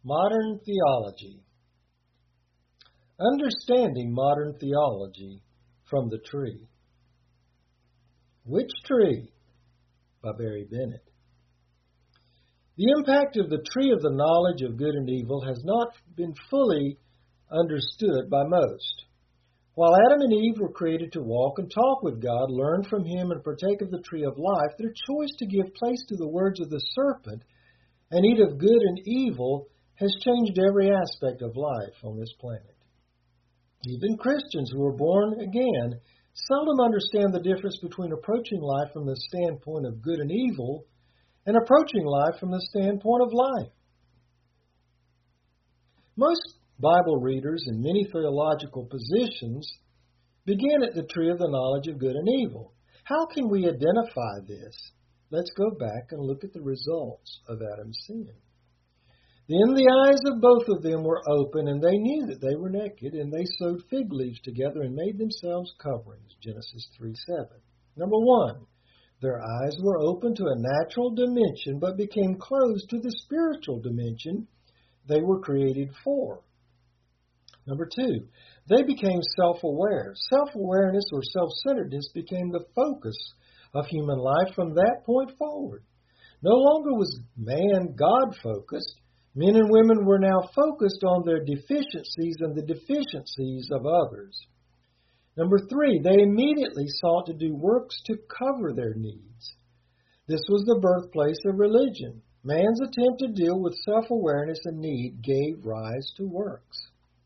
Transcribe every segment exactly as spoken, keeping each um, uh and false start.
Modern theology. Understanding modern theology from the tree. Which tree? By Barry Bennett. The impact of the tree of the knowledge of good and evil has not been fully understood by most. While Adam and Eve were created to walk and talk with God, learn from Him, and partake of the tree of life, their choice to give place to the words of the serpent and eat of good and evil has changed every aspect of life on this planet. Even Christians who are born again seldom understand the difference between approaching life from the standpoint of good and evil and approaching life from the standpoint of life. Most Bible readers in many theological positions begin at the tree of the knowledge of good and evil. How can we identify this? Let's go back and look at the results of Adam's sin. Then the eyes of both of them were open, and they knew that they were naked, and they sewed fig leaves together and made themselves coverings. Genesis three seven. Number one, their eyes were open to a natural dimension, but became closed to the spiritual dimension they were created for. Number two, they became self-aware. Self-awareness or self-centeredness became the focus of human life from that point forward. No longer was man God-focused. Men and women were now focused on their deficiencies and the deficiencies of others. Number three, they immediately sought to do works to cover their needs. This was the birthplace of religion. Man's attempt to deal with self-awareness and need gave rise to works.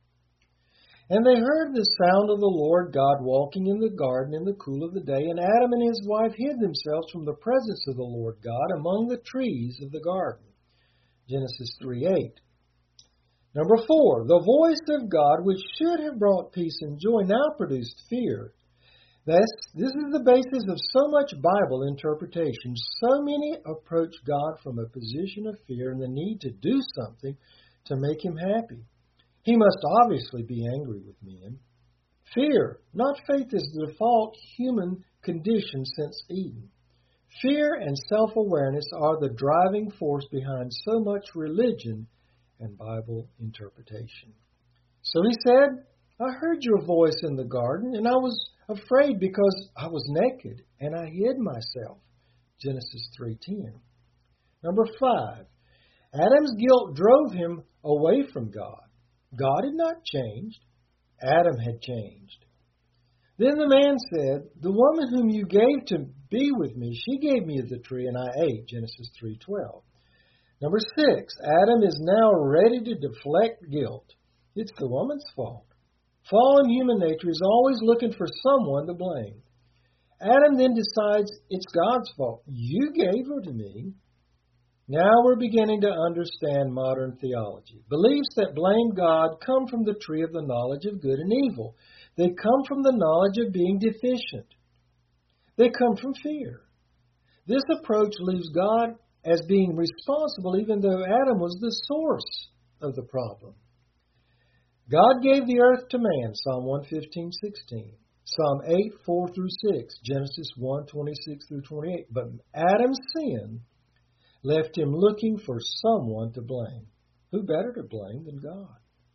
And they heard the sound of the Lord God walking in the garden in the cool of the day, and Adam and his wife hid themselves from the presence of the Lord God among the trees of the garden. Genesis three eight. Number four, the voice of God, which should have brought peace and joy, now produced fear. This, this is the basis of so much Bible interpretation. So many approach God from a position of fear and the need to do something to make Him happy. He must obviously be angry with men. Fear, not faith, is the default human condition since Eden. Fear and self-awareness are the driving force behind so much religion and Bible interpretation. So he said, I heard your voice in the garden, and I was afraid because I was naked, and I hid myself. Genesis three ten. Number five, Adam's guilt drove him away from God. God had not changed. Adam had changed. Then the man said, the woman whom you gave to be with me, she gave me of the tree, and I ate. Genesis three twelve. Number six, Adam is now ready to deflect guilt. It's the woman's fault. Fallen human nature is always looking for someone to blame. Adam then decides it's God's fault. You gave her to me. Now we're beginning to understand modern theology. Beliefs that blame God come from the tree of the knowledge of good and evil. They come from the knowledge of being deficient. They come from fear. This approach leaves God as being responsible, even though Adam was the source of the problem. God gave the earth to man, Psalm one fifteen sixteen. Psalm eight four through six, Genesis one twenty-six through twenty-eight. But Adam's sin left him looking for someone to blame. Who better to blame than God?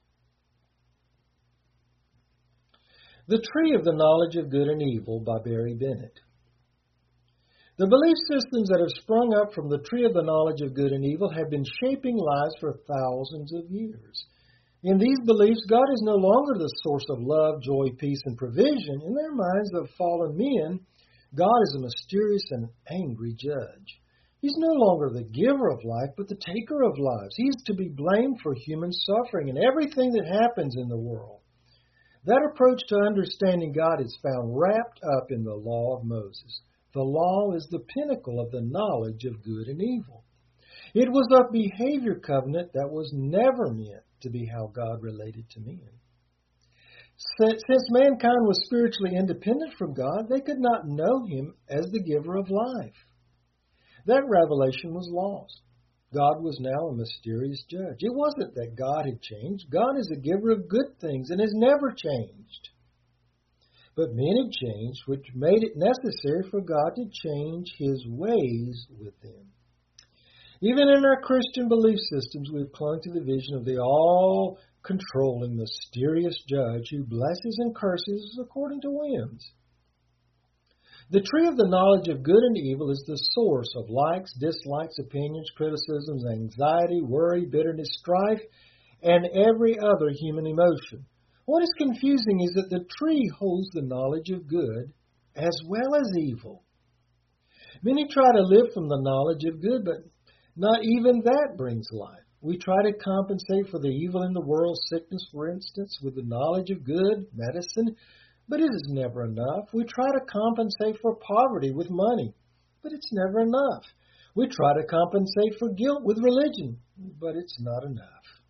The Tree of the Knowledge of Good and Evil by Barry Bennett. The belief systems that have sprung up from the Tree of the Knowledge of Good and Evil have been shaping lives for thousands of years. In these beliefs, God is no longer the source of love, joy, peace, and provision. In their minds of fallen men, God is a mysterious and angry judge. He's no longer the giver of life, but the taker of lives. He is to be blamed for human suffering and everything that happens in the world. That approach to understanding God is found wrapped up in the law of Moses. The law is the pinnacle of the knowledge of good and evil. It was a behavior covenant that was never meant to be how God related to men. Since mankind was spiritually independent from God, they could not know Him as the giver of life. That revelation was lost. God was now a mysterious judge. It wasn't that God had changed. God is a giver of good things and has never changed. But men had changed, which made it necessary for God to change His ways with them. Even in our Christian belief systems, we've clung to the vision of the all-controlling, mysterious judge who blesses and curses according to whims. The tree of the knowledge of good and evil is the source of likes, dislikes, opinions, criticisms, anxiety, worry, bitterness, strife, and every other human emotion. What is confusing is that the tree holds the knowledge of good as well as evil. Many try to live from the knowledge of good, but not even that brings life. We try to compensate for the evil in the world, sickness, for instance, with the knowledge of good, medicine, but it is never enough. We try to compensate for poverty with money, but it's never enough. We try to compensate for guilt with religion, but it's not enough.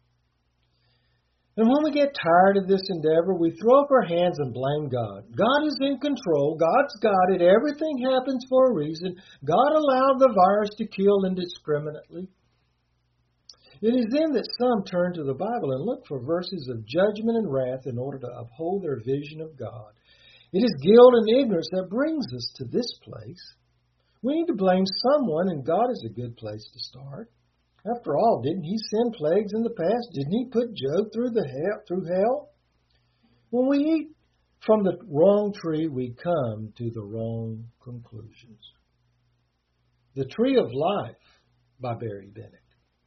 And when we get tired of this endeavor, we throw up our hands and blame God. God is in control. God's got it. Everything happens for a reason. God allowed the virus to kill indiscriminately. It is then that some turn to the Bible and look for verses of judgment and wrath in order to uphold their vision of God. It is guilt and ignorance that brings us to this place. We need to blame someone, and God is a good place to start. After all, didn't He send plagues in the past? Didn't He put Job through the hell, through hell? When we eat from the wrong tree, we come to the wrong conclusions. The Tree of Life by Barry Bennett.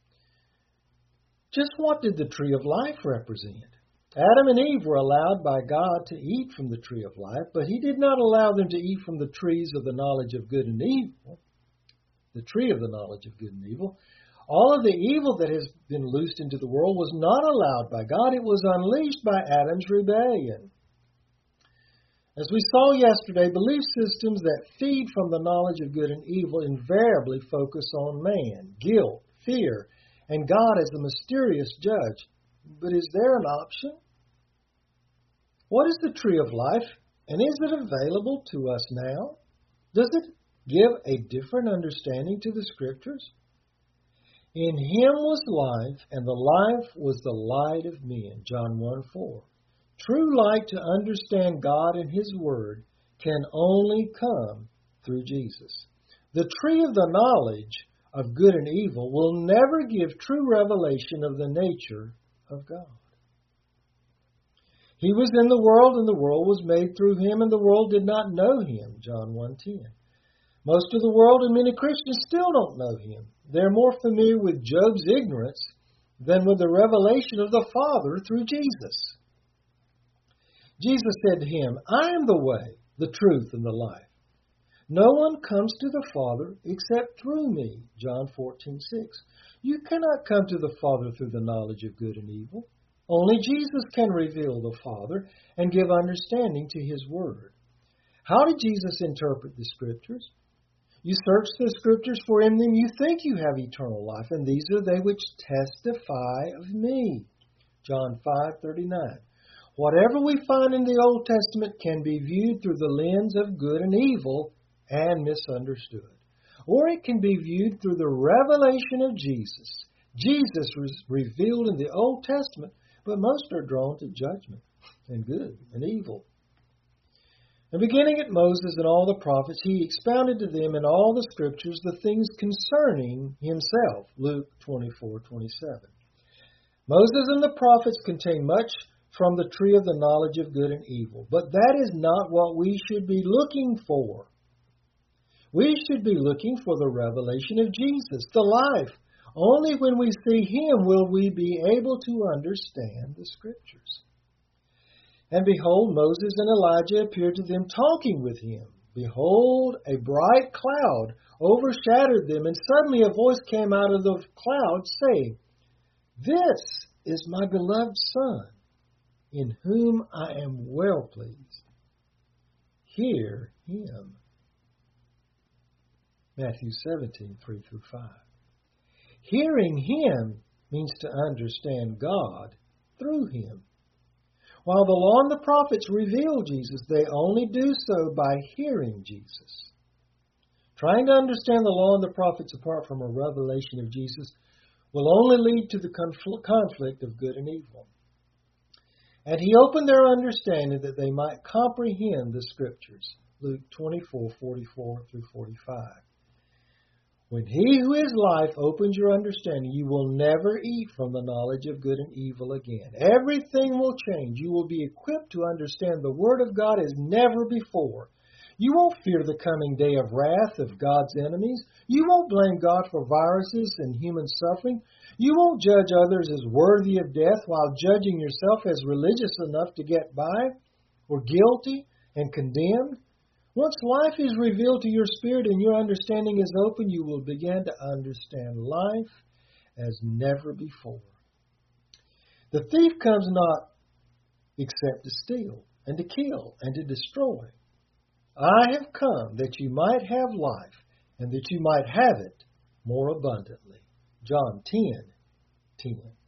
Just what did the tree of life represent? Adam and Eve were allowed by God to eat from the tree of life, but He did not allow them to eat from the trees of the knowledge of good and evil, the tree of the knowledge of good and evil. All of the evil that has been loosed into the world was not allowed by God. It was unleashed by Adam's rebellion. As we saw yesterday, belief systems that feed from the knowledge of good and evil invariably focus on man, guilt, fear, and God as the mysterious judge. But is there an option? What is the tree of life, and is it available to us now? Does it give a different understanding to the Scriptures? In Him was life, and the life was the light of men, John one four. True light to understand God and His Word can only come through Jesus. The tree of the knowledge of good and evil will never give true revelation of the nature of God. He was in the world, and the world was made through Him, and the world did not know Him, John one ten. Most of the world and many Christians still don't know Him. They're more familiar with Job's ignorance than with the revelation of the Father through Jesus. Jesus said to him, I am the way, the truth, and the life. No one comes to the Father except through me, John fourteen six. You cannot come to the Father through the knowledge of good and evil. Only Jesus can reveal the Father and give understanding to His Word. How did Jesus interpret the Scriptures? You search the Scriptures, for in them you think you have eternal life, and these are they which testify of me. John five thirty-nine. Whatever we find in the Old Testament can be viewed through the lens of good and evil and misunderstood. Or it can be viewed through the revelation of Jesus. Jesus was revealed in the Old Testament, but most are drawn to judgment and good and evil. And beginning at Moses and all the prophets, He expounded to them in all the Scriptures the things concerning Himself. Luke twenty-four twenty-seven. Moses and the prophets contain much from the tree of the knowledge of good and evil, but that is not what we should be looking for. We should be looking for the revelation of Jesus, the life. Only when we see Him will we be able to understand the Scriptures. And behold, Moses and Elijah appeared to them talking with Him. Behold, a bright cloud overshadowed them, and suddenly a voice came out of the cloud saying, This is my beloved Son, in whom I am well pleased. Hear Him. Matthew seventeen three through five. Hearing Him means to understand God through Him. While the law and the prophets reveal Jesus, they only do so by hearing Jesus. Trying to understand the law and the prophets apart from a revelation of Jesus will only lead to the conflict of good and evil. And He opened their understanding that they might comprehend the Scriptures. Luke twenty-four forty-four through forty-five. When He who is life opens your understanding, you will never eat from the knowledge of good and evil again. Everything will change. You will be equipped to understand the Word of God as never before. You won't fear the coming day of wrath of God's enemies. You won't blame God for viruses and human suffering. You won't judge others as worthy of death while judging yourself as religious enough to get by, or guilty and condemned. Once life is revealed to your spirit and your understanding is open, you will begin to understand life as never before. The thief comes not except to steal and to kill and to destroy. I have come that you might have life and that you might have it more abundantly. John ten ten.